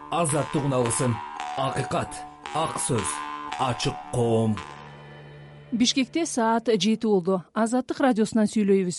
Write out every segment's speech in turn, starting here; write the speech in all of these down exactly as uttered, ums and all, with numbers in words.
азаттык алсын. Акыйкат, ак сөз, ачык коом. Бишкекте саат жети болду. Азаттык радиосунан сүйлөйбүз.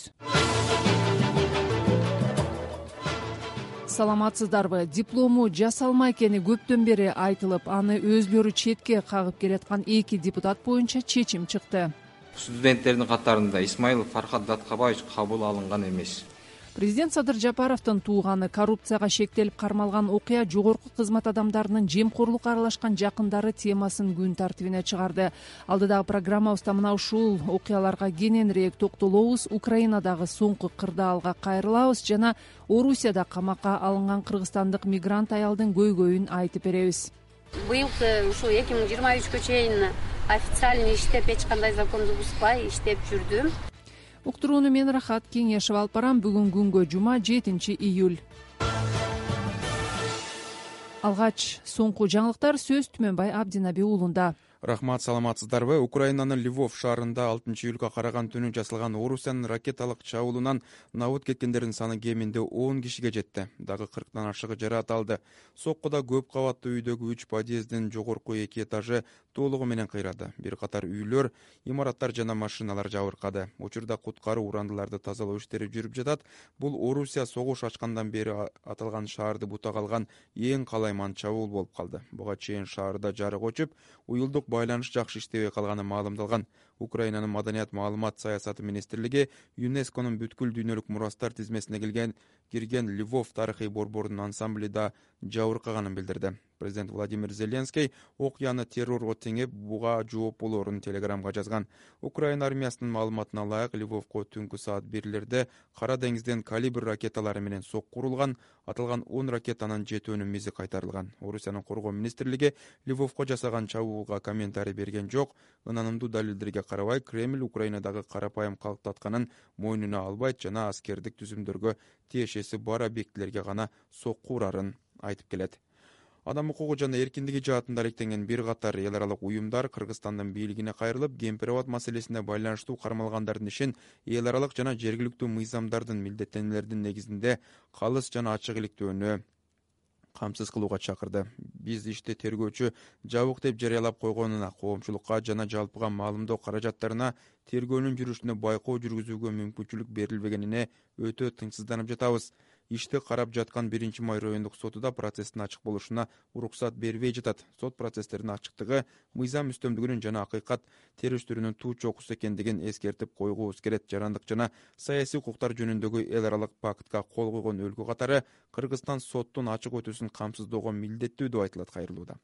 Саламатсыздарбы? Диплому жасалмай экени көптөн бери айтылып, аны өзлөрү четке кагып келаткан эки депутат боюнча чечим чыкты. Студенттердин катарында Исмаилов Фархат Даткабаевич кабыл алынган эмес. Президент Садыр Жапаровдун тууганы карупцияга шектелип кармалган окуя жогорку кызмат адамдарынын жемкорлукка аралашкан жакындары темасын күн тартибине чыгарды. Алдыдагы программабызда мына ушул окуяларга кененирээк токтолобуз. Украинадагы соңку кырдаалга кайрылабыз жана Орусияда камакка алынган кыргызстандык мигрант аялдын көйгөйүн айтып беребиз. Быйыл ушу эки миң жыйырма үчкө чейин официально иштеп, эч кандай законду бузбай иштеп жүрдүм. Уктурууну мен Рахат Кеңешев алып барам. Бүгүн күнгө жума жетинчи июль. Алгач соңку жаңылыктар сөз Түмөнбай Абдинаби уулунда. Рахмат, саламатсыздарбы? Украинанын Львов шаарында алтынчы июлга караган түнү жасалган Орусиянын ракеталык чабуулунан набыт кеткендердин саны кеминде он кишиге жетти. Дагы кырктан ашыгы жаракат алды. Соккуда көп кабаттуу үйдөгү үч подъездин жогорку эки этажы толугу менен кыйрады. Бир катар үйлөр, имараттар жана машиналар жабыркады. Учурда куткаруу урандыларды тазалоо иштери жүрүп жатат. Бул Орусия согуш ачкандан бери аталган шаарды бутага алган эң калайман чабуул болуп калды. Буга чейин шаарда жарык өчүп, уюлдук байланыш жакшы иштебей калганы маалымдалган. Украинанын маданият маалымат саясаты министрлиги ЮНЕСКОнун бүткүл дүйнөлүк мурастар тизмесине келген кирген Львов тарыхый борборунун ансамблі да жабыркаганын билдирди. Президент Владимир Зеленский окуяны террорго теңеп, буга жооп болоорун телеграмга жазган. Украина армиясынын маалыматына ылайык, Львовко түнкү саат бирлерде Кара деңизден калибр ракеталары менен сокку урулган. Аталган он ракетанын жетөөнүн мизи кайтарылган. Орусиянын коргоо министрлиги Львовко жасаган чабуулга комментарий берген жок. Ынанымдуу далилдерге карабай, Кремль Украинадагы карапайым калктатканын мойнуна албайт жана аскердик түзүмдөргө тиешеси бар объектилерге гана сокку урарын айтып келет. Адам укугу жана эркиндиги жаатында алектенген бир катар эл аралык уюмдар Кыргызстандын бийлигине кайрылып, кемпир-абад маселесине байланыштуу кармалгандардын ишин эл аралык жана жергиликтүү мыйзамдардын милдеттенүүлөрдүн негизинде калыс жана ачык иликтөөнү камсыз кылууга чакырды. Биз ишти тергөөчү жабык деп жарыялап койгонуна, коомчулукка жана жалпыга маалымдоо каражаттарына тергөөнүн жүрүшүнө байкоо жүргүзүүгө мүмкүнчүлүк берилбегенине өтө тынчсызданып жатабыз. Ишти карап жаткан биринчи май райондук сотуда процесстин ачык болушуна уруксат бербей жатат. Сот процесстеринин ачыктыгы, мыйзам үстөмдүгүнүн жана акыйкат териштирүүнүн туу чокусу экендигин эскертип койгубуз келет. Жарандык жана саясий укуктар жөнүндөгү эл аралык пактка кол койгон өлкө катары Кыргызстан соттун ачык өтүүсүн камсыздоого милдеттүү деп айтылат кайрылууда.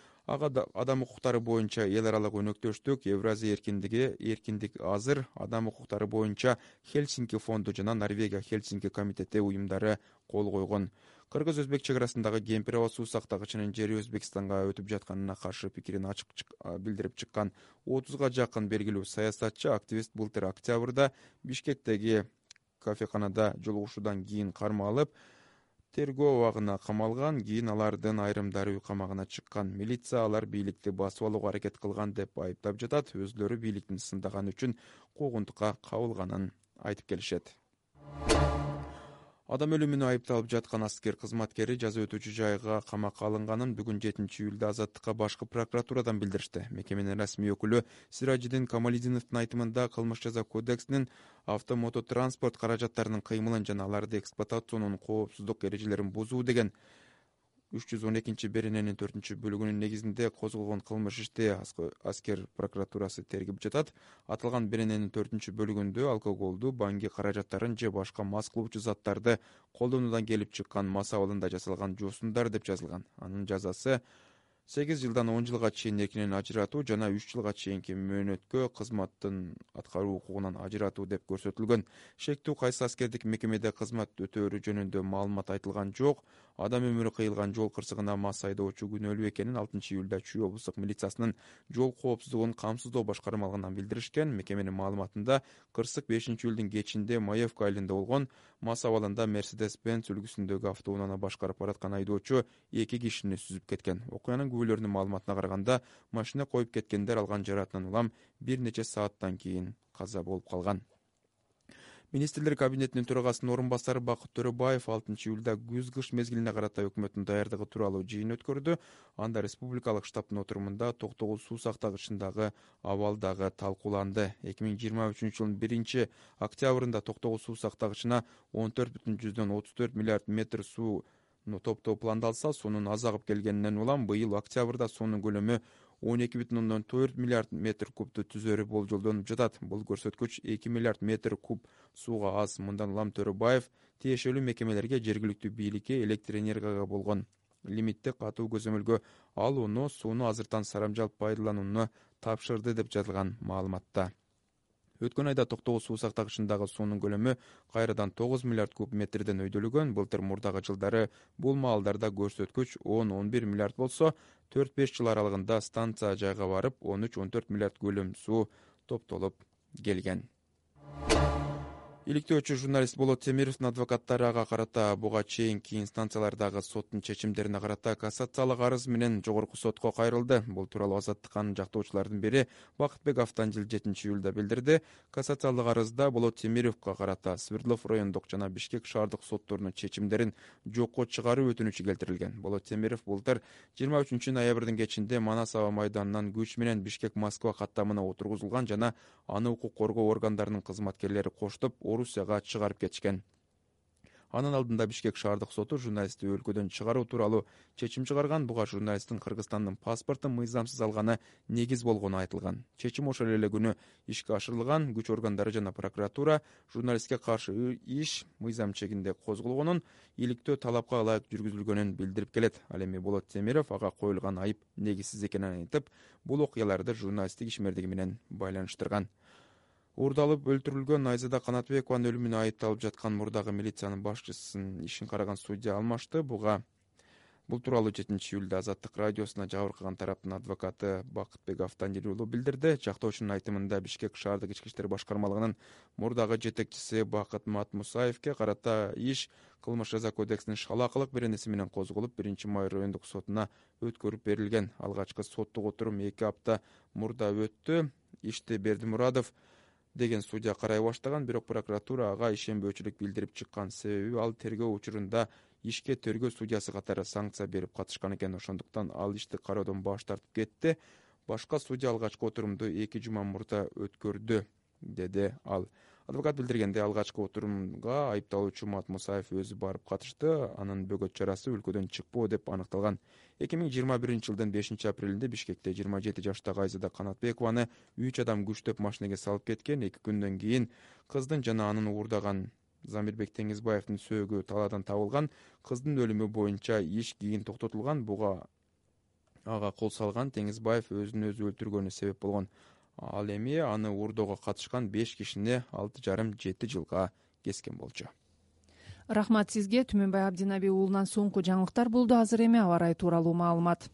Ага адам укуктары боюнча эл аралык өнөктөштүк, Евразия эркиндиги, эркиндик азыр, адам укуктары боюнча Хельсинки фонду жана Норвегия Хельсинки комитети уюмдары кол койгон. Кыргыз-өзбек чек арасындагы кемпир-абад суу сактагычынын жери Өзбекстанга өтүп жатканына каршы пикирин ачык билдирип чыккан отузга жакын белгилүү саясатчы, активист былтыр октябрда Бишкектеги кафеканада жолугушуудан кийин кармалып, тергөө абагына камалган. Кийин алардын айрымдары үй камагына чыккан. Милиция алар бийликти басып алууга аракет кылган деп айыптап жатат. Өзлөрү бийликтин сындаганы үчүн куугунтукка кабылганын айтып келишет. Адам өлүмүнө айыпталып жаткан аскер кызматкери жаза өтүүчү жайга камакка алынганын бүгүн жетинчи июлда Азаттыкка башкы прокуратурадан билдиришти. Мекеменин расмий өкүлү Сиражидин Камалидиновдун айтымында кылмыш жаза кодексинин автомототранспорт каражаттарынын кыймылын жана аларды эксплуатационунун коопсуздук эрежелерин бузуу деген үч жүз он экинчи берененин төртүнчү бөлүгүнүн негизинде козголгон кылмыш ишти аскер прокуратурасы тергеп жатат. Аталган берененин төртүнчү бөлүгүндө алкоголду, банги каражаттарын же башка мас кылуучу заттарды колдонуудан келип чыккан мас абалында жасалган жосундар деп жазылган. Анын жазасы сегиз жылдан он жылга чейин эркинен ажыратуу жана үч жылга чейинки мөөнөткө кызматтын аткаруу укугунан ажыратуу деп көрсөтүлгөн. Шектүү кайсы аскердик мекемеде кызмат өтөөрү жөнүндө маалымат айтылган жок. Адам өмүрү кыйылган жол кырсыгына мас айдоочу күнөөлүү экенин алтынчы июлда Чүй облустук милициясынын жол коопсуздугун камсыздоо башкармалыгынан билдиришкен. Мекеменин маалыматында кырсык бешинчи июлдун кечинде Маевка айылында болгон. Мас абалында Mercedes-Benz үлгүсүндөгү автоунааны башкарып бараткан айдоочу эки кишини сүзүп кеткен. Окуянын күбөлөрүнүн маалыматына караганда, машина коюп кеткендер алган жараатынан улам бир нече сааттан кийин каза болуп калган. Министрлер кабинетинин төрагасынын орун басары Бакыт Төрөбаев алтынчы июлда күз-кыш мезгилине карата өкмөттүн даярдыгы тууралуу жыйын өткөрдү. Анда республикалык штабтын отурумунда Токтогул суу сактагычындагы абал дагы талкууланды. эки миң жыйырма үчүнчү жылдын биринчи октябрында Токтогул суу сактагычына он төрт бүтүн жүздөн отуз төрт миллиард метр суу топтоо пландалса, суунун аз агып келгенинен улам быйыл октябрда суунун көлөмү он эки бүтүн ондон төрт миллиард метр кубту түзөрү болжолдонуп жатат. Бул көрсөткүч эки миллиард метр куб сууга аз. Мындан улам Төрөбаев тиешелүү мекемелерге, жергиликтүү бийликке электр энергияга болгон лимитти катуу көзөмөлгө алууну, сууну азыртан сарамжалп пайдаланууну тапшырды деп жазылган маалыматта. Өткөн айда Токтогул суу сактагычындагы суунун көлөмү кайрадан тогуз миллиард куб метрден өйдөлгөн. Былтыр мурдагы жылдары бул маалдарда көрсөткүч он он бир миллиард болсо, төрт беш жыл аралыгында станция жайга барып он үч он төрт миллиард көлөм суу топтолуп келген. Иликтөөчү журналист Болот Темировдун адвокаттары ага карата буга чейинки инстанциялардагы соттун чечимдерине карата кассациялык арыз менен жогорку сотко кайрылды. Бул тууралуу Азаттыктын жактоочулардын бири Бакытбек Автандил жетинчи июлда билдирди. Кассациялык арызда Болот Темировго карата Свердлов райондук жана Бишкек шаардык сотторунун чечимдерин жокко чыгаруу өтүнүчү келтирилген. Болот Темиров былтыр жыйырма үчүнчү ноябрдын кечинде Манас аба майданынан күч менен Бишкек Москва каттамына отургузулган жана аны укук коргоо органдарынын кызматкерлери коштоп Орусияга чыгарып кетишкен. Анын алдында Бишкек шаардык соту журналистти өлкөдөн чыгаруу тууралуу чечим чыгарган. Буга журналисттин Кыргызстандын паспортун мыйзамсыз алганы негиз болгону айтылган. Чечим ошол эле күнү ишке ашырылган. Күч органдары жана прокуратура журналистке каршы иш мыйзам чегинде козголгонун, иликтөө талапка ылайык жүргүзүлгөнүн билдирип келет. Ал эми Болот Темиров ага коюлган айып негизсиз экенин айтып, бул окуяларды журналисттик ишмердиги менен байланыштырган. Уурдалып өлтүрүлгөн Найзада Канатбекованын өлүмүнө айыпталып жаткан мурдагы милициянын башчысынын ишин караган судья алмашты. Буга бул тууралуу жетинчи июлда Азаттык радиосуна жабыркаган тараптын адвокаты Бакытбек Автандил уулу билдирди. Жактоочунун айтымында Бишкек шаардык ички иштер башкармалыгынын мурдагы жетекчиси Бакыт Матмусаевке карата иш кылмыш жаза кодексинин шалаакылык беренеси менен козголуп, биринчи май райондук сотуна өткөрүп берилген. Алгачкы соттук отурум эки апта мурда өттү. Ишти Бердимурадов деген судья карай баштаган, бирок прокуратура ага ишенбөөчүлүк билдирип чыккан. Себеби ал тергөө учурунда ишке тергөө судьясы катары санкция берип катышкан экен. Ошондуктан ал ишти кароодон баш тартып кетти. Башка судья алгачкы отурумду эки жума мурда өткөрдү, деди ал. Адвокат билдиргенде, алгачкы отурумга айыпталуучу Матмусаев өзү барып катышты. Анын бөгөт чарасы өлкөдөн чыкпоо деп аныкталган. эки миң жыйырма биринчи жылдын бешинчи апрелинде Бишкекте жыйырма жети жаштагы Айзада Канатбекованы үч адам күчтөп машинеге салып кеткен. Эки күндөн кийин кыздын жана анын уурдаган Замирбек Теңизбаевдин сөөгү талаадан табылган. Кыздын өлүмү боюнча иш кийин токтотулган. Буга ага кол салган Теңизбаев өзүн өзү өлтүргөнү себеп болгон. Ал эми аны уурдоого катышкан беш кишини алты жарым жети жылга кескен болчу. Рахмат сизге. Түмөнбай Абдинаби уулунан соңку жаңылыктар болду. Азыр эми аба ырайы тууралуу маалымат.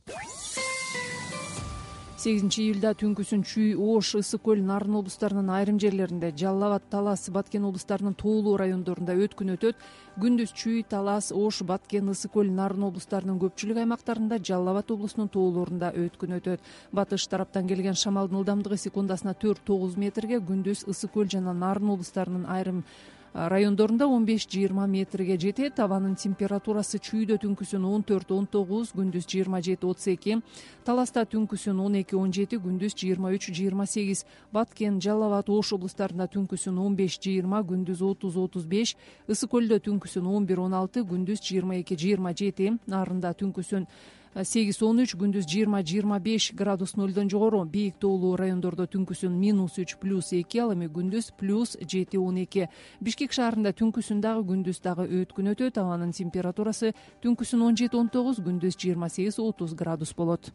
сегизинчи июлда түнкүсүн Чүй, Ош, Ысык көл, Нарын облустарынын айрым жерлеринде, Жалал Абад, Талас, Баткен облустарынын тоолуу райондорунда өткүн өтөт. Күндүз Чүй, Талас, Ош, Баткен, Ысык көл, Нарын облустарынын көпчүлүк аймактарында, Жалал Абад облусунун тоолорунда өткүн өтөт. Батыш тараптан келген шамалдын ылдамдыгы секундасына төрт тогуз метрге, күндүз Ысык көл жана Нарын облустарынын айрым райондорунда он беш жыйырма метрге жетет. Абанын температурасы Чүйдө түнкүсүн он төрт он тогуз, күндүз жыйырма жети отуз эки, Таласта түнкүсүн он эки он жети, күндүз жыйырма үч жыйырма сегиз, Баткен, Жалал Абад, Ош облустарында түнкүсүн он беш жыйырма, күндүз отуз отуз беш, Ысык көлдө түнкүсүн он бир он алты, күндүз жыйырма эки жыйырма жети, Нарында түнкүсүн сегиз он үч, күндүз жыйырма жыйырма беш градус нөлдөн жогору. Бийик тоолуу райондордо түнкүсүн минус үч плюс эки, ал эми күндүз плюс жети он эки. Бишкек шаарында түнкүсүн дагы күндүз дагы өткүн өтөт. Абанын температурасы түнкүсүн он жети он тогуз, күндүз жыйырма сегиз отуз градус болот.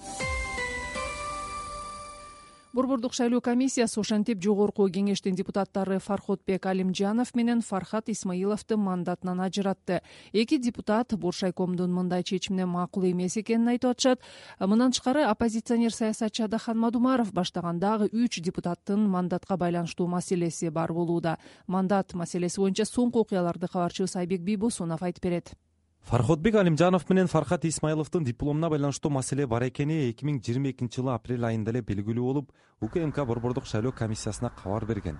Борбордук шайлоо комиссиясы ошентип жогорку кеңештин депутаттары Фарходбек Алимжанов менен Фархат Исмаиловду мандатынан ажыратты. Эки депутат Боршайкомдун мындай чечимине макул эмес экенин айтып атышат. Мындан тышкары оппозиционер саясатчы Адахан Мадумаров баштаган дагы үч депутаттын мандатка байланыштуу маселеси бар болууда. Мандат маселеси боюнча соңку окуяларды кабарчыбыз Айбек Бийбосунов айтып берет. Фарходбек Алимжанов менен Фархат Исмаиловдун дипломуна байланыштуу маселе бар экени эки миң жыйырма экинчи жылы апрель айында эле белгилүү болуп, УКМК Борбордук шайлоо комиссиясына кабар берген.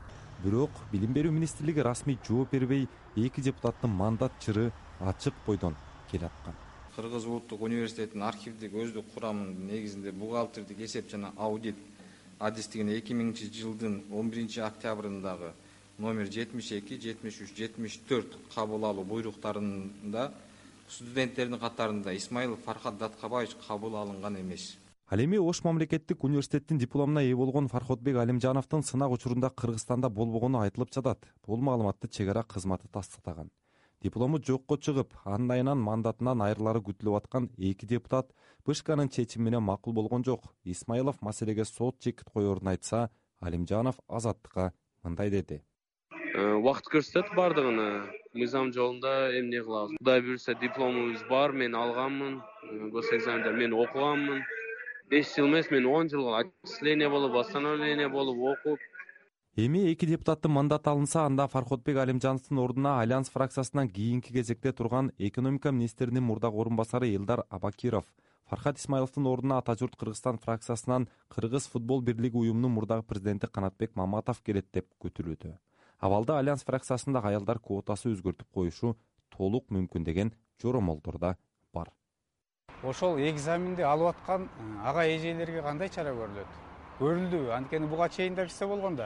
бирок билим берүү министрлиги расмий жооп бербей, эки депутаттын мандат чыры ачык бойдон келаткан. Кыргыз улуттук университетинин архивдик өздүк курамынын негизинде бухгалтердик эсеп жана аудит адистигин эки миңинчи жылдын он биринчи октябрындагы номер жетимиш эки, жетимиш үч, жетимиш төрт кабыл алуу буйруктарында студенттердин катарында Исмаилов Фархат Даткабаевич кабыл алынган эмес. Ал эми Ош мамлекеттик университеттин дипломуна ээ болгон Фарходбек Алимжановдун сынак учурунда Кыргызстанда болбогону айтылып жатат. Бул маалыматты чек ара кызматы тастыктаган. Диплому жокко чыгып, анын айынан мандатынан айрылары күтүлүп аткан эки депутат БШКнын чечими менен макул болгон жок. Исмаилов маселеге сот чекит коерун айтса, Алимжанов Азаттыкка мындай деди. Убакыт көрсөтөт бардыгын. Мыйзам жолунда эмне кылабыз? Кудай буйрса дипломубуз бар, мен алганмын. Гос экзаменде мен окуганмын. беш жыл эмес, мен он жыл отчисление болуп, восстановление болуп окуп. Эми эки депутаттын мандаты алынса, анда Фарходбек Алимжановдун ордуна Альянс фракциясынан кийинки кезекте турган экономика министринин мурдагы орун басары Элдар Абакиров, Фархат Исмаиловдун ордуна Ата журт Кыргызстан фракциясынан Кыргыз футбол бирлиги уюмунун мурдагы президенти Канатбек Маматов келет деп күтүлүүдө. Абалда Альянс фракциясында аялдар квотасы өзгөртүп коюшу толук мүмкүн деген жоромолдор да бар. Ошол экзаменди алып аткан ага эжелерге кандай чара көрүлөт? Көрүлдү. Анткени буга чейин да кирсе болгондо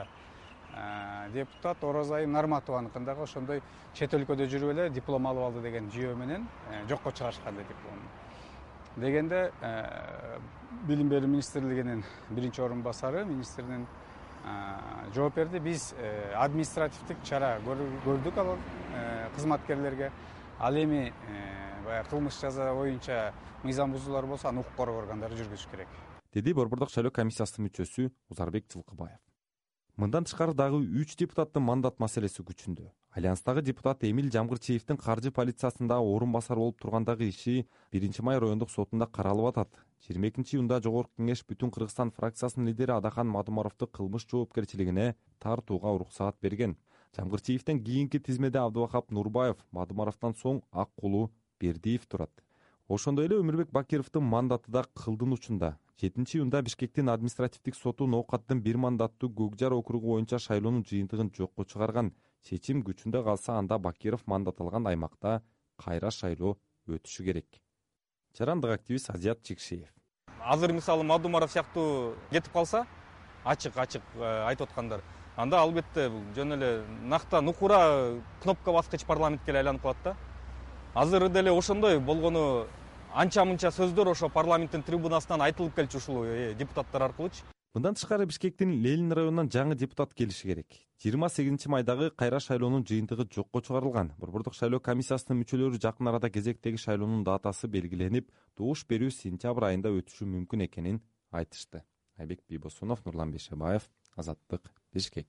депутат Орозайым Нарматованыкын дагы ошондой чет өлкөдө жүрүп эле диплом алып алды деген жүйө менен жокко чыгарышкан диплом. Дегенде билим берүү министрлигинин биринчи орун басары министринин жооп берди. Биз административдик чара көрдүк ал кызматкерлерге. Ал эми баягы кылмыш жаза боюнча мыйзам бузуулар болсо, аны укук коргоо органдары жүргүзүш керек, деди Борбордук шайлоо комиссиясынын мүчөсү Узарбек Жылкыбаев. Мындан тышкары дагы үч депутаттын мандат маселеси күчүндө. Альянстагы депутат Эмил Жамгырчиевдин каржы полициясында орун басар болуп тургандагы иши биринчи май райондук сотунда каралып атат. жыйырма экинчи июнда Жогорку Кеңеш Бүтүн Кыргызстан фракциясынын лидери Адахан Мадумаровду кылмыш жоопкерчилигине тартууга уруксаат берген. Жамгырчиевден кийинки тизмеде Абдубакап Нурбаев, Мадумаровдон соң Аккулу Бердиев турат. Ошондой эле Өмүрбек Бакировдун мандаты да кылдын учунда. жетинчи июнда Бишкектин административдик соту Ноокаттын бир мандаттуу Көкжар округу боюнча шайлоонун жыйынтыгын жокко чыгарган. Чечим күчүндө калса, анда Бакиров мандат алган аймакта кайра шайлоо өтүшү керек. Жарандык активист Азият Чекшеев. Азыр мисалы Мадумаров сыяктуу кетип калса, ачык-ачык айтып аткандар, анда албетте бул жөн эле нактан укура кнопка баскыч парламентке айланып калат да. Азыр деле ошондой болгону анча-мынча сөздөр ошо парламенттин трибунасынан айтылып келчү ушул депутаттар аркылуучу. Мындан тышкары Бишкектин Ленин районунан жаңы депутат келиши керек. жыйырма сегизинчи майдагы кайра шайлоонун жыйынтыгы жокко чыгарылган. Борбордук шайлоо комиссиясынын мүчөлөрү жакын арада кезектеги шайлоонун датасы белгиленип, добуш берүү сентябрь айында өтүшү мүмкүн экенин айтышты. Айбек Бийбосунов, Нурлан Бейшебаев, Азаттык, Бишкек.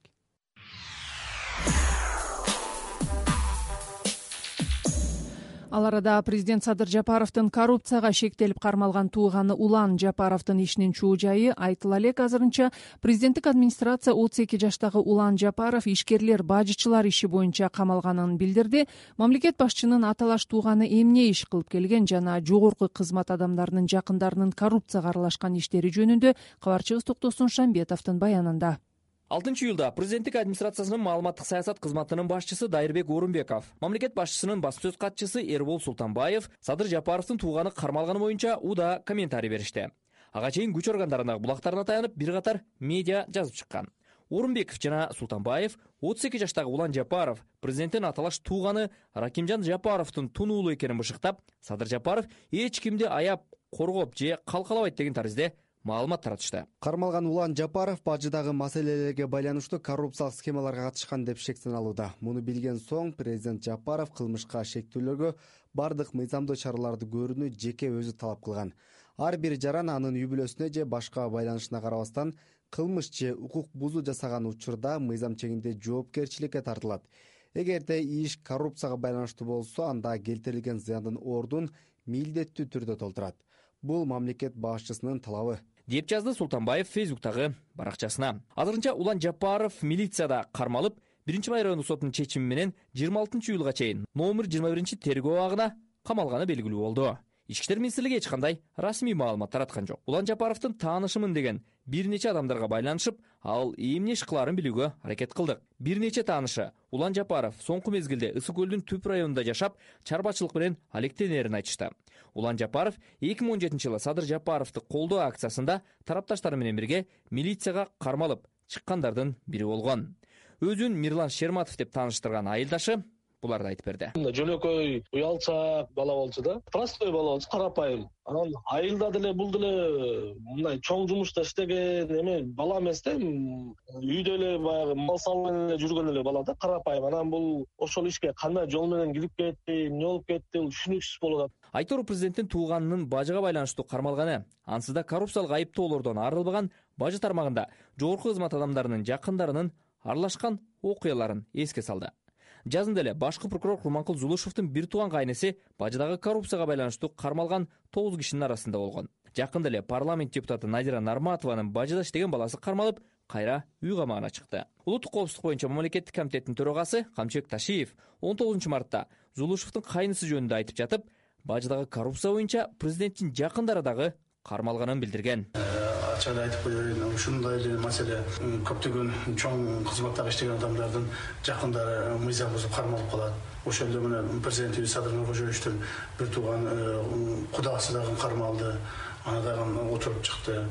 Ал арада президент Садыр Жапаровдун коррупцияга шектелип кармалган тууганы Улан Жапаровдун ишинин чуу жайы айтыла элек. Азырынча президенттик администрация отуз эки жаштагы Улан Жапаров ишкерлер, бажычылар иши боюнча камалганын билдирди. Мамлекет башчынын аталаш тууганы эмне иш кылып келген жана жогорку кызмат адамдарынын жакындарынын коррупцияга аралашкан иштери жөнүндө кабарчыбыз Токтосун Шамбетовдун баянында. алтынчы июлда президенттик администрациясынын маалыматтык саясат кызматынын башчысы Дайырбек Орунбеков, мамлекет башчысынын басма сөз катчысы Эрбол Султанбаев Садыр Жапаровдун тууганы кармалганы боюнча уда комментарий беришти. Ага чейин күч органдарынын булактарына таянып бир катар медиа жазып чыккан. Орунбеков жана Султанбаев отуз эки жаштагы Улан Жапаров президенттин аталаш тууганы Ракимжан Жапаровдун тунуулу экенин бышыктап, Садыр Жапаров эч кимди аяп, коргоп же калкалабайт деген таризде маалымат таратышты. Кармалган Улан Жапаров бажыдагы маселелерге байланыштуу коррупциялык схемаларга катышкан деп шектеналууда. Муну билген соң президент Жапаров кылмышка шектүүлөргө бардык мыйзамдуу чараларды көрүүнү жеке өзү талап кылган. Ар бир жаран анын үй бүлөсүнө же башка байланышына карабастан кылмыш же укук бузуу жасаган учурда мыйзам чегинде жоопкерчиликке тартылат. Эгерде иш коррупцияга байланыштуу болсо, анда келтирилген зыяндын ордун милдеттүү түрдө толтурат. Бул мамлекет башчысынын талабы, деп жазды Султанбаев Фейсбуктагы баракчасына. Азырынча Улан Жапаров милицияда кармалып, биринчи май райондук сотунун чечими менен жыйырма алтынчы июлга чейин номер жыйырма биринчи тергөө абагына камалганы белгилүү болду. Ички иштер министрлиги эч кандай расмий маалымат тараткан жок. Улан Жапаровдун таанышымын деген бир нече адамдарга байланышып, ал эмне иш кылаарын билүүгө аракет кылдык. Бир нече таанышы Улан Жапаров соңку мезгилде Ысык көлдүн түп районунда жашап, чарбачылык менен алектенерин айтышты. Улан Жапаров эки миң он жетинчи жылы Садыр Жапаровду колдоо акциясында тарапташтары менен бирге милицияга кармалып чыккандардын бири болгон. Өзүн Мирлан Шерматов деп тааныштырган айылдашы буларды айтып берди. Жөнөкөй уялчаак бала болчу да, простой бала болчу, карапайым. Анан айылда деле бул деле мындай чоң жумушта иштеген эме бала эмес да, үйдө эле баягы мал салып эле жүргөн эле бала да, карапайым. Анан бул ошол ишке кандай жол менен кирип кетти, эмне болуп кетти, бул түшүнүксүз болуп атат. Айтор президенттин тууганынын бажыга байланыштуу кармалганы, ансыз да коррупциялык айыптоолордон арылбаган бажы тармагында жогорку кызмат адамдарынын жакындарынын аралашкан окуяларын эске салды. Жазында эле башкы прокурор Курманкул Зулушевдин бир тууган кайнеси бажыдагы коррупцияга байланыштуу кармалган тогуз кишинин арасында болгон. Жакында эле парламент депутаты Надира Нарматованын бажыда иштеген баласы кармалып, кайра үй камагына чыкты. Улуттук коопсуздук боюнча мамлекеттик комитеттин төрагасы Камчыбек Ташиев он тогузунчу мартта Зулушевдин кайнысы жөнүндө айтып жатып, бажыдагы коррупция боюнча президенттин жакындары дагы кармалганын билдирген. Ачык айтып коеюн, ушундай эле маселе көптөгөн чоң кызматтагы иштеген адамдардын жакындары мыйзам бузуп кармалып калат. Ошол эле менен президентибиз Садыр Нуркожоевичтин бир тууган кудасы дагы кармалды, аны дагы отуруп чыкты.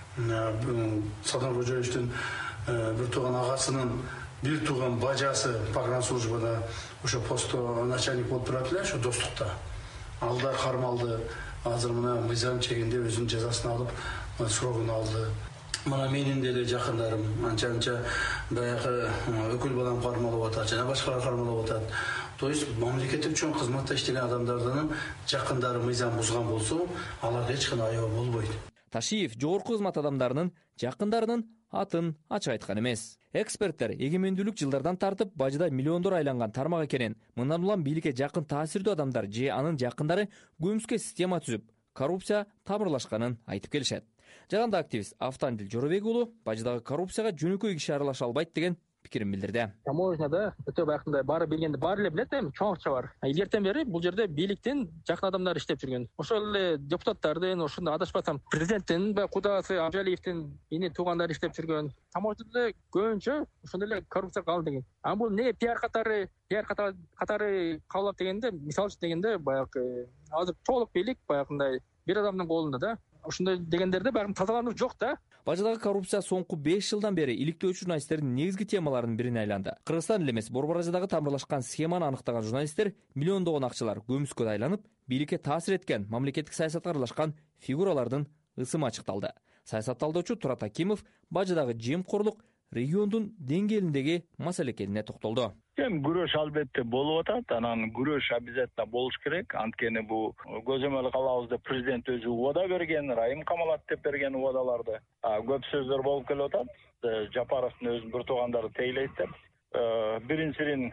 Садыр Нуркожоевичтин бир тууган агасынын бир тууган бажасы погранслужбада ошо постто начальник болуп турат эле, ошо достукта. Ал да кармалды. Азыр мына мыйзам чегинде өзүнүн жазасын алып, срогун алды. Мына менин деле жакындарым анча-анча баягы өкүл балам кармалып атат, жана башкалар кармалып атат. То есть мамлекеттик чоң кызматта иштеген адамдардын жакындары мыйзам бузган болсо, аларга эч кандай аябы болбойт. Ташиев жогорку кызмат адамдарынын жакындарынын атын ачык айткан эмес. Эксперттер эгемендүүлүк жылдардан тартып бажыда миллиондор айланган тармак экенин, мындан улам бийликке жакын таасирдүү адамдар же анын жакындары көмүскө система түзүп, коррупция тамырлашканын айтып келишет. Жаганда активист Автандил Жоробек уулу бажыдагы коррупцияга жөнөкөй киши аралаша албайт деген пикирин билдирди. Таможняда өтө баягындай баары билгенди баары эле билет, эми чоң акча бар. Илгертен бери бул жерде бийликтин жакын адамдары иштеп жүргөн. Ошол эле депутаттардын, ошондо адашпасам президенттин баягы кудасы Абжалиевдин ини туугандары иштеп жүргөн. Таможняда көбүнчө ошондой эле коррупция калды деген. А бул не пиар катары, пиар катары кабылат дегенде, мисалы үчүн дегенде баягы азыр толук бийлик баягындай бир адамдын колунда да. Ошондой дегендерде баягы тазалануу жок да. Бажыдагы коррупция соңку беш жылдан бери иликтөөчү журналисттердин негизги темаларынын бирине айланды. Кыргызстан эле эмес, Борбор Азиядагы тамырлашкан схеманы аныктаган журналисттер миллиондогон акчалар көмүскө айланып, бийликке таасир эткен, мамлекеттик саясатка аралашкан фигуралардын ысымы ачыкталды. Саясат талдоочу Турат Акимов бажыдагы жемкорлук региондун деңгээлиндеги маселе экенине токтолду. Эми күрөш албетте болуп атат, анан күрөш обязательно болуш керек. Анткени бул көзөмөл кылабыз деп президент өзү убада берген, Райым камалат деп берген убадаларды көп сөздөр болуп келип атат. Жапаровдун өзүнүн бир туугандары тейлейт деп. Биринчиден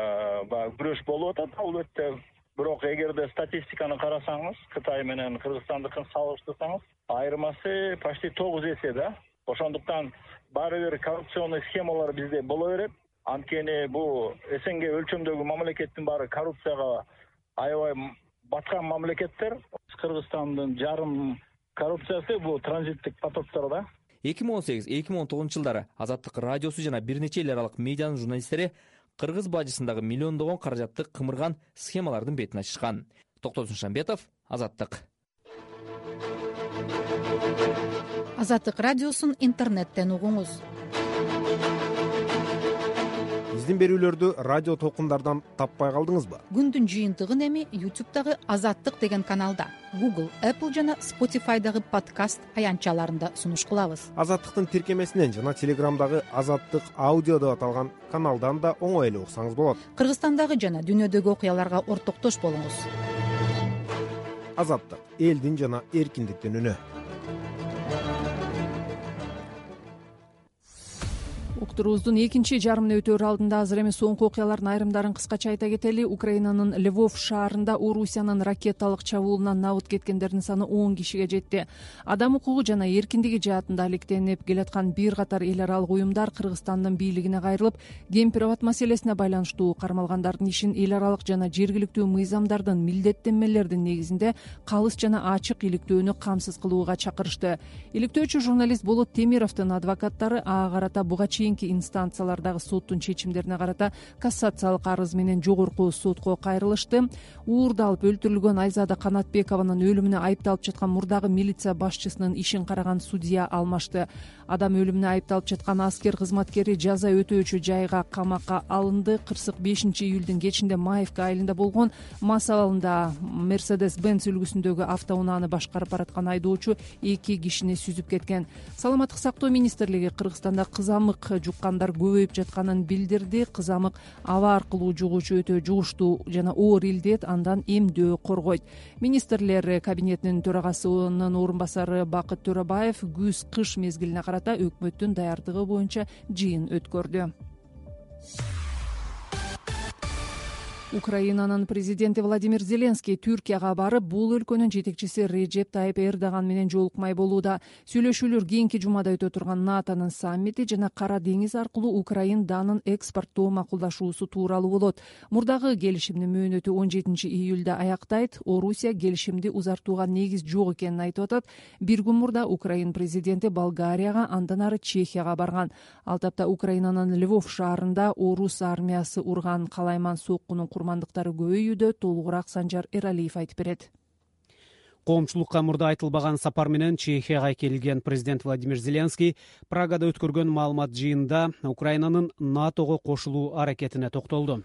баягы күрөш болуп атат албетте. Бирок эгерде статистиканы карасаңыз, Кытай менен Кыргызстандыкын салыштырсаңыз, айырмасы почти тогуз эсе да. Ошондуктан баары бир коррупционный схемалар бизде боло берет. Анткени бул СНГ өлчөмдөгү мамлекеттин баары коррупцияга аябай баткан мамлекеттер. Кыргызстандын жарым коррупциясы бул транзиттик потоктор да. эки миң он сегиз эки миң он тогузунчу жылдары Азаттык радиосу жана бир нече эл аралык медианын журналисттери кыргыз бажысындагы миллиондогон каражатты кымырган схемалардын бетин ачышкан. Токтосун Шамбетов, Азаттык. Азаттык радиосун интернеттен угуңуз. Биздин берүүлөрдү радио толкундардан таппай калдыңызбы? Күндүн жыйынтыгын эми YouTube'дагы Азаттык деген каналда, Google, Apple жана Spotify'дагы подкаст аянтчаларында сунуш кылабыз. Азаттыктын тиркемесинен жана Telegram'дагы Азаттык аудио деп аталган каналдан да оңой эле уксаңыз болот. Кыргызстандагы жана дүйнөдөгү окуяларга ортоктош болуңуз. Азаттык элдин жана эркиндиктин үнү. уктуруубуздун экинчи жарымына өтөөр алдында азыр эми соңку окуялардын айрымдарын кыскача айта кетели. Украинанын Львов шаарында Орусиянын ракеталык чабуулунан набыт кеткендердин саны он кишиге жетти. Адам укугу жана эркиндиги жаатында алектенип келаткан бир катар эл аралык уюмдар Кыргызстандын бийлигине кайрылып, гемпирабад маселесине байланыштуу кармалгандардын ишин эл аралык жана жергиликтүү мыйзамдардын милдеттенмелердин негизинде калыс жана ачык иликтөөнү камсыз кылууга чакырышты. Иликтөөчү журналист Болот Темировдун адвокаттары ага карата буга чейинки инстанциялардагы соттун чечимдерине карата кассациялык арыз менен жогорку сотко кайрылышты. Уурдалып өлтүрүлгөн Айзада Канатбекованын өлүмүнө айыпталып жаткан мурдагы милиция башчысынын ишин караган судья алмашты. Адам өлүмүнө айыпталып жаткан аскер кызматкери жаза өтөөчү жайга камакка алынды. Кырсык бешинчи июлдун кечинде Маевка айылында болгон мас абалында Mercedes-Benz үлгүсүндөгү автоунааны башкарып бараткан айдоочу эки кишини сүзүп кеткен. Саламаттык сактоо министрлиги Кыргызстанда кызамык жуккандар көбөйүп жатканын билдирди. Кызамык аба аркылуу жугуучу өтө жугуштуу жана оор илдет, андан эмдөө коргойт. Министрлер кабинетинин төрагасынын орун басары Бакыт Төрөбаев күз-кыш мезгилине карата өкмөттүн даярдыгы боюнча жыйын өткөрдү. Украинанын президенти Владимир Зеленский Түркияга барып, бул өлкөнүн жетекчиси Режеп Тайып Эрдоган менен жолукмай болууда. Сүйлөшүүлөр кийинки жумада өтө турган НАТОнун саммити жана Кара деңиз аркылуу Украин данын экспорттоо макулдашуусу тууралуу болот. Мурдагы келишимдин мөөнөтү он жетинчи июлда аяктайт. Орусия келишимди узартууга негиз жок экенин айтып атат. Бир күн мурда Украин президенти Болгарияга, андан ары Чехияга барган. Ал тапта Украинанын Львов шаарында орус армиясы урган калайман соккунун курмандыктары көбөйүүдө. Толугураак Санжар Эралиев айтып берет. Коомчулукка мурда айтылбаган сапар менен Чехияга келген президент Владимир Зеленский Прагада өткөргөн маалымат жыйынында Украинанын НАТОго кошулуу аракетине токтолду.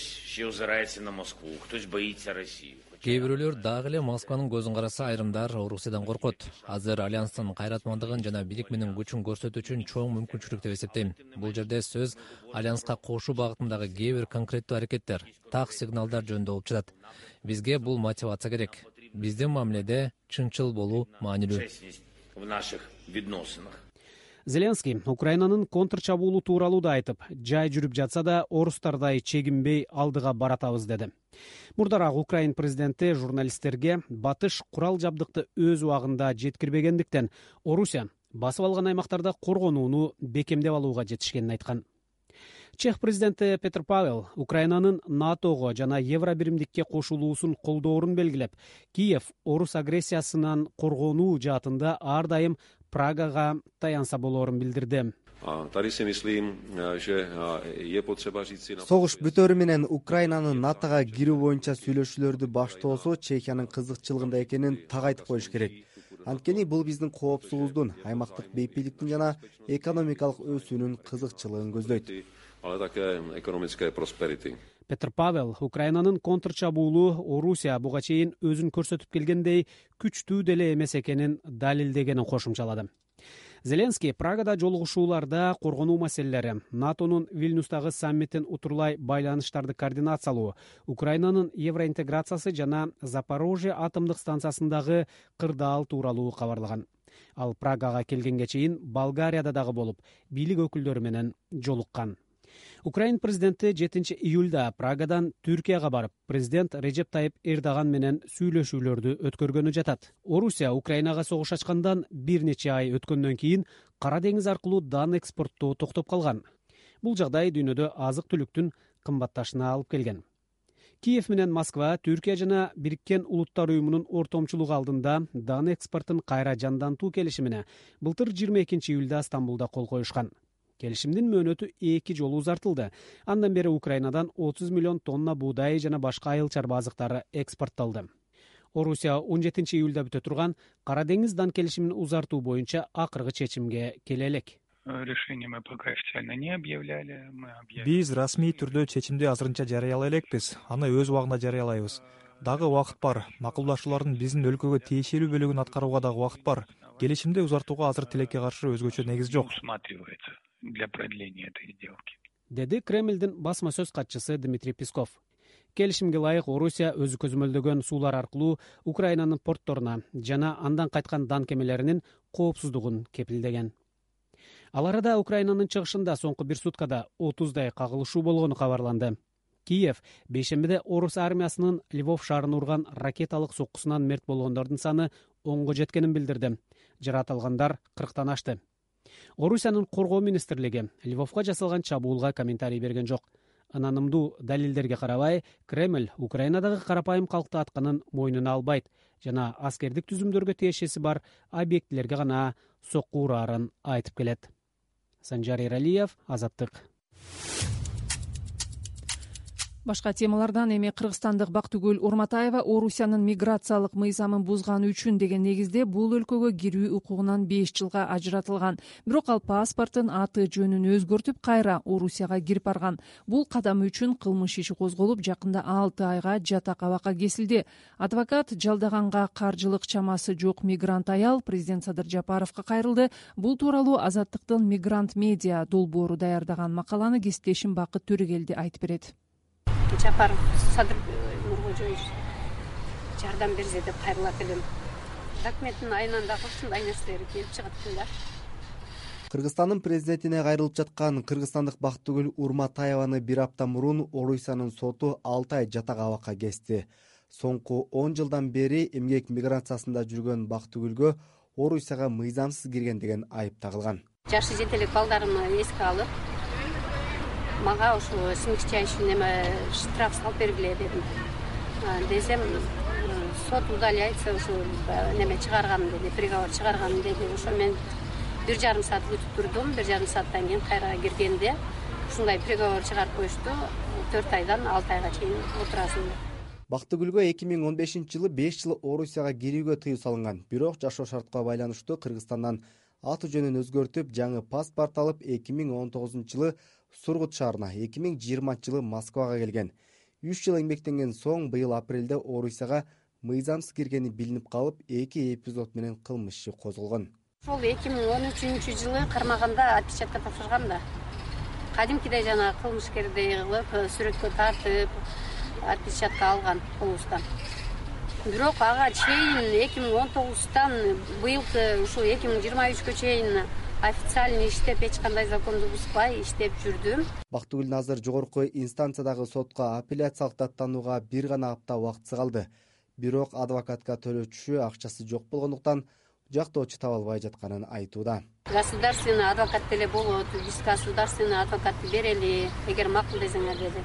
Кээ бирөөлөр дагы эле Москванын көзүн караса, айрымдар Орусиядан коркот. Азыр альянстын кайратмандыгын жана бийлик менен күчүн көрсөтүү үчүн чоң мүмкүнчүлүк деп эсептейм. Бул жерде сөз альянска кошуу багытындагы кээ бир конкреттүү аракеттер, так сигналдар жөнүндө болуп жатат. Бизге бул мотивация керек. Биздин мамиледе чынчыл болуу маанилүү. Зеленский Украинанын контрчабуулу тууралуу да айтып, жай жүрүп жатса да орустардай чегинбей алдыга баратабыз деди. Мурдараак Украин президенти журналисттерге батыш курал жабдыкты өз убагында жеткирбегендиктен Орусия басып алган аймактарда коргонууну бекемдеп алууга жетишкенин айткан. Чех президенти Петр Павел Украинанын НАТОго жана Евробиримдикке кошулуусун колдоорун белгилеп, Киев орус агрессиясынан коргонуу жаатында ар дайым Прагага таянса болоорун билдирди. Согуш бүтөөрү менен Украинанын НАТОга кирүү боюнча сүйлөшүүлөрдү баштоосу Чехиянын кызыкчылыгында экенин так айтып коюш керек. Анткени бул биздин коопсуздуктун, аймактык бейпиликтин жана экономикалык өсүүнүн кызыкчылыгын көздөйт. Петр Павел Украинанын контрчабуулу Орусия буга чейин өзүн көрсөтүп келгендей күчтүү деле эмес экенин далилдегенин кошумчалады. Зеленский Прагада жолугушууларда коргонуу маселелери, НАТОнун Вильнюстагы саммитин утурлай байланыштарды координациялоо, Украинанын евроинтеграциясы жана Запорожье атомдук станциясындагы кырдаал тууралуу кабарлаган. Ал Прагага келгенге чейин Болгарияда дагы болуп, бийлик өкүлдөрү менен жолуккан. Украин президенти жетинчи июлда Прагадан Түркияга барып, президент Режеп Тайып Эрдоган менен сүйлөшүүлөрдү өткөргөнү жатат. Орусия Украинага согуш ачкандан бир нече ай өткөндөн кийин Кара деңиз аркылуу дан экспорттоо токтоп калган. Бул жагдай дүйнөдө азык-түлүктүн кымбатташына алып келген. Киев менен Москва Түркия жана Бириккен Улуттар уюмунун ортомчулугу алдында дан экспортун кайра жандантуу келишимине былтыр жыйырма экинчи июлда Стамбулда кол коюшкан. Келишимдин мөөнөтү эки жолу узартылды. Андан бери Украинадан отуз миллион тонна буудай жана башка айыл чарба азыктары экспортталды. Орусия он жетинчи июлда бүтө турган Кара деңиз дан келишимин узартуу боюнча акыркы чечимге келе элек. Биз расмий түрдө чечимди азырынча жарыялай элекпиз. Аны өз убагында жарыялайбыз. Дагы убакыт бар. Макулдашуулардын биздин өлкөгө тиешелүү бөлүгүн аткарууга дагы убакыт бар. Келишимди узартууга азыр тилекке каршы өзгөчө негиз жок. Деди Кремлдин басма сөз катчысы Дмитрий Песков. Келишимге ылайык Орусия өзү көзөмөлдөгөн суулар аркылуу Украинанын портторуна жана андан кайткан дан кемелеринин коопсуздугун кепилдеген. Ал арада Украинанын чыгышында соңку бир суткада отуздай кагылышуу болгону кабарланды. Киев бейшембиде орус армиясынын Львов шаарын урган ракеталык соккусунан мерт болгондордун саны онго жеткенин билдирди. Жаратылгандар кырктан ашты. Орусиянын коргоо министрлиги Львовго жасалган чабуулга комментарий берген жок. Ынанымдуу далилдерге карабай, Кремль Украинадагы карапайым калкты атканын мойнуна албайт жана аскердик түзүмдөргө тиешеси бар объектилерге гана сокку ураарын айтып келет. Санжар Эралиев, Азаттык. Башка темалардан эми кыргызстандык Бактыгүл Урматаева Орусиянын миграциялык мыйзамын бузганы үчүн деген негизде бул өлкөгө кирүү укугунан беш жылга ажыратылган. Бирок ал паспортун аты жөнүн өзгөртүп кайра Орусияга кирип барган. Бул кадам үчүн кылмыш иши козголуп, жакында алты айга жатак абакка кесилди. Адвокат жалдаганга каржылык чамасы жок мигрант аял президент Садыр Жапаровго кайрылды. Бул тууралуу Азаттыктын Мигрант медиа долбоору даярдаган макаланы кесиптешим Бакыт Төрөгелди айтып берет. Жапаров Садыр Нуркожоевич жардам берсе деп кайрылат элем. Документтин айынан дагы ушундай нерселер келип чыгат экен да. Кыргызстандын президентине кайрылып жаткан кыргызстандык Бактыгүл Урматаеваны бир апта мурун Орусиянын соту алты ай жатак абакка кести. Соңку он жылдан бери эмгек миграциясында жүргөн Бактыгүлгө Орусияга мыйзамсыз кирген деген айып тагылган. Жашы жетелик балдарымды эске алып, мага ушу симчичай үчүн эме штраф салып бергиле дедим. Десем сот удаляется, ушу неме чыгарган деди, приговор чыгарган деди. Ошо мен бир жарым саат күтүп турдум. Бир жарым сааттан кийин кайра киргенде ушундай приговор чыгарып коюшту. төрт айдан алты айга чейин отурасың. Бактыгүлгө эки миң он бешинчи жылы беш жыл Орусияга кирүүгө тыюу салынган. Бирок жашоо шартка байланыштуу Кыргызстандан аты жөнүн өзгөртүп, жаңы паспорт алып эки миң он тогузунчу жылы Сургут шаарына, эки миң жыйырманчы жылы Москвага келген. үч жыл эмгектенген соң быйыл апрелде Орусияга мыйзамсыз киргени билинип калып, эки эпизод менен кылмыш иши козголгон. Ошол эки миң он үчүнчү жылы кармаганда отпечатка тапшыргам да. Кадимкидей жана кылмышкердей кылып, сүрөткө тартып, отпечатка алган колубуздан. Бирок ага чейин эки миң он тогуздан быйылкы ушу эки миң жыйырма үчкө чейин официально иштеп, эч кандай законду бузбай иштеп жүрдүм. Бактыгүл азыр жогорку инстанциядагы сотко апелляциялык даттанууга бир гана апта убактысы калды. Бирок адвокатка төлөчү акчасы жок болгондуктан жактоочу таба албай жатканын айтууда. Государственный адвокат деле болот, биз государственный адвокатты берели, эгер макул десеңер деди.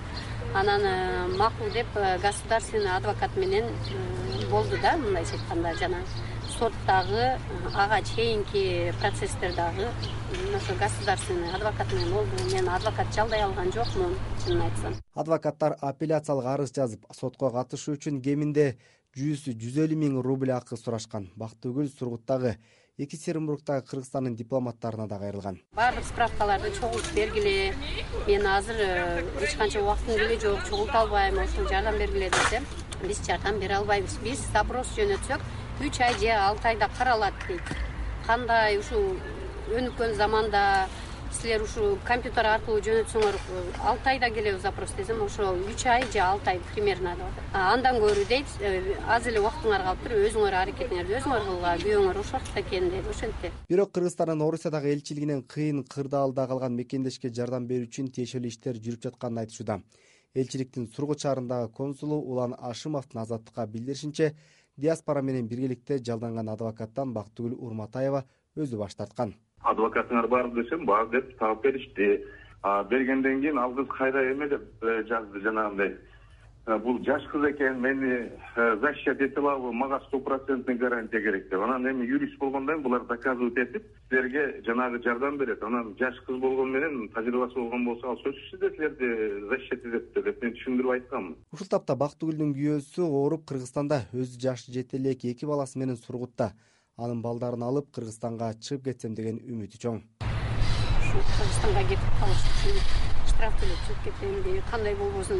Анан макул деп государственный адвокат менен болду да, мындайча айтканда жана соттагы ага чейинки процесстердагы ошо государственный адвокат менен болду. Мен адвокат жалдай алган жокмун, чынын айтсам. Адвокаттар апелляциялык арыз жазып, сотко катышуу үчүн кеминде жүз жүз элүү миң рубль акы сурашкан. Бактыгүл Сургуттагы, Екатеринбургдагы Кыргызстандын дипломаттарына да кайрылган. Баардык справкаларды чогултуп бергиле. Мен азыр эч канча убактым деле жок, чогулта албайм, ошо жардам бергиле десем, биз жардам бере албайбыз. Биз запрос жөнөтсөк, үч ай же алты айда каралат дейт. Кандай ушу өнүккөн заманда силер ушу компьютер аркылуу жөнөтсөңөр алты айда келебиз запрос десем, ошо үч ай же алты ай примерно деп атат. Андан көрүү дейт, аз эле убактыңар калыптыр, өзүңөр аракетиңерди өзүңөр кылгыла, күйөөңөр ошол экен дейт, ошентти. Бирок Кыргызстандын Орусиядагы элчилигинен кыйын кырдаалда калган мекендешке жардам берүү үчүн тиешелүү иштер жүрүп жатканын айтышууда. Элчиликтин Сургут шаарындагы консулу Улан Ашымовдун Азаттыкка билдиришинче, диаспора менен биргеликте жалданган адвокаттан Бактыгүл Урматаева өзү баш тарткан. Адвокатыңар бар десем, бар деп таап беришти. Бергенден кийин ал кыз кайра эме деп жазды жанагындай. Бул жаш кыз экен, мени защищать эте алабы, мага сто процентный гарантия керек деп. Анан эми юрист болгондон булар доказывать этип, силерге жанагы жардам берет. Анан жаш кыз болгон менен, тажрыйбасы болгон болсо, ал сөзсүз эле силерди защищать этет деп мен түшүндүрүп айтканмын. Ушул тапта Бактыгүлдүн күйөөсү ооруп Кыргызстанда, өзү жашы жете элек эки баласы менен Сургутта. Анын балдарын алып Кыргызстанга чыгып кетсем деген үмүтү чоң. Кыргызстанга кетип калыш үчүн штраф төлөп чыгып кетем деп кандай болбосун.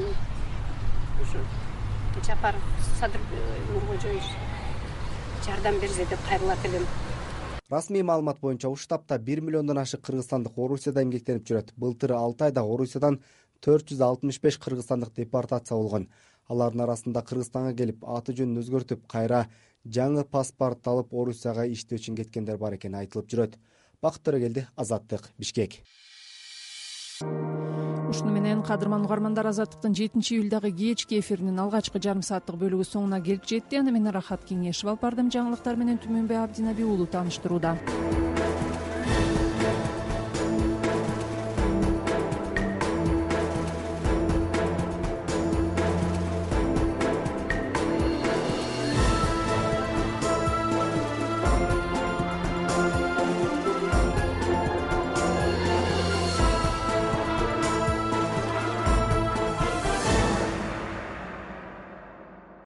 Ушу Жапаров Садыр Нуркожоевич жардам берсе деп кайрылат элем. Расмий маалымат боюнча ушул таапта бир миллиондон ашык кыргызстандык Орусияда эмгектенип жүрөт. Былтыр алты айда Орусиядан төрт жүз алтымыш беш кыргызстандык депортация болгон. Алардын арасында Кыргызстанга келип аты жөнүн өзгөртүп, кайра жаңы паспорт алып Орусияга иштөө үчүн кеткендер бар экени айтылып жүрөт. Бакыт Төрөгелди, Азаттык, Бишкек. Ушуну менен кадырман угармандар, Азаттыктын жетинчи июлдагы кечки эфиринин алгачкы жарым сааттык бөлүгү соңуна келип жетти. Аны мен Рахат Кеңешев алып бардым. Жаңылыктар менен Түмөнбай Абдинаби уулу тааныштырууда.